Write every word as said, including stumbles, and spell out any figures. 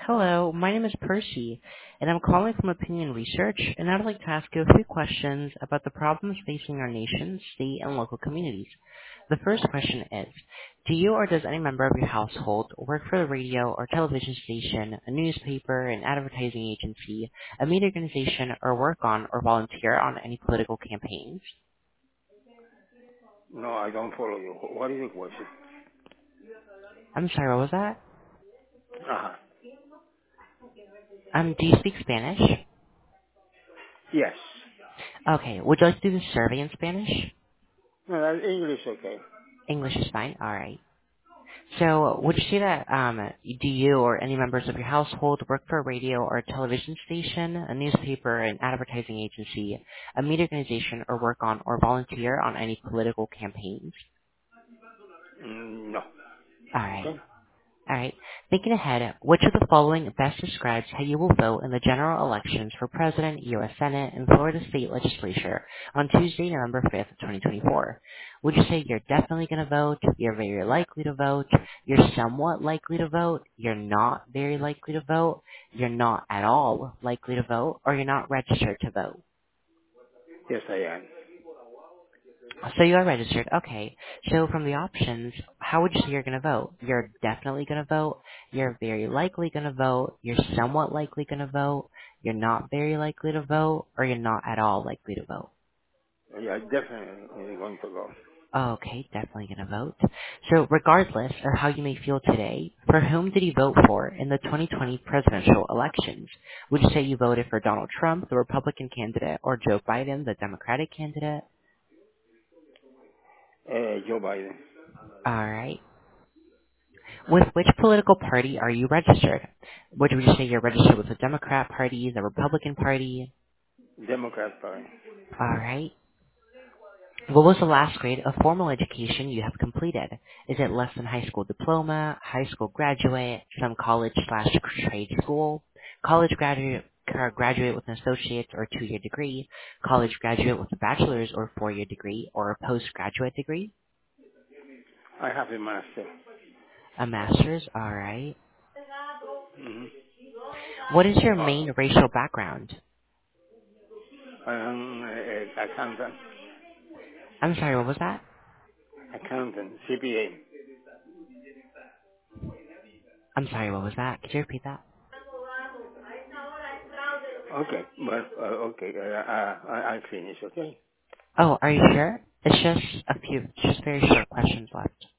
Hello, my name is Percy, and I'm calling from Opinion Research, and I'd like to ask you a few questions about the problems facing our nation, state, and local communities. The first question is, do you or does any member of your household work for a radio or television station, a newspaper, an advertising agency, a media organization, or work on or volunteer on any political campaigns? No, I don't follow you. What is the question? I'm sorry, what was that? Uh-huh. Um, do you speak Spanish? Yes. Okay, would you like to do the survey in Spanish? No, that English okay. English is fine, alright. So would you say that um, do you or any members of your household work for a radio or a television station, a newspaper, an advertising agency, a media organization, or work on or volunteer on any political campaigns? Mm, no. All right. Okay. All right. Thinking ahead, which of the following best describes how you will vote in the general elections for President, U S Senate, and Florida State Legislature on Tuesday, November fifth, twenty twenty-four? Would you say you're definitely going to vote, you're very likely to vote, you're somewhat likely to vote, you're not very likely to vote, you're not at all likely to vote, or you're not registered to vote? Yes, I am. So you are registered. Okay. So from the options, how would you say you're going to vote? You're definitely going to vote. You're very likely going to vote. You're somewhat likely going to vote. You're not very likely to vote, or you're not at all likely to vote. Yeah, definitely going to go. Okay, definitely going to vote. So regardless of how you may feel today, for whom did you vote for in the twenty twenty presidential elections? Would you say you voted for Donald Trump, the Republican candidate, or Joe Biden, the Democratic candidate? Uh, Joe Biden. All right. With which political party are you registered? Would you say you're registered with the Democrat Party, the Republican Party? Democrat Party. All right. What was the last grade of formal education you have completed? Is it less than high school diploma, high school graduate, some college slash trade school, college graduate, uh, graduate with an associate's or two-year degree, college graduate with a bachelor's or four-year degree, or a postgraduate degree? I have a master. A master's? All right. Mm-hmm. What is your main racial background? I'm uh, accountant. I'm sorry, what was that? Accountant. C P A. I'm sorry, what was that? Could you repeat that? Okay. But, uh, okay. Uh, uh, I, I finish, okay? Oh, are you sure? It's just a few, just very short questions left.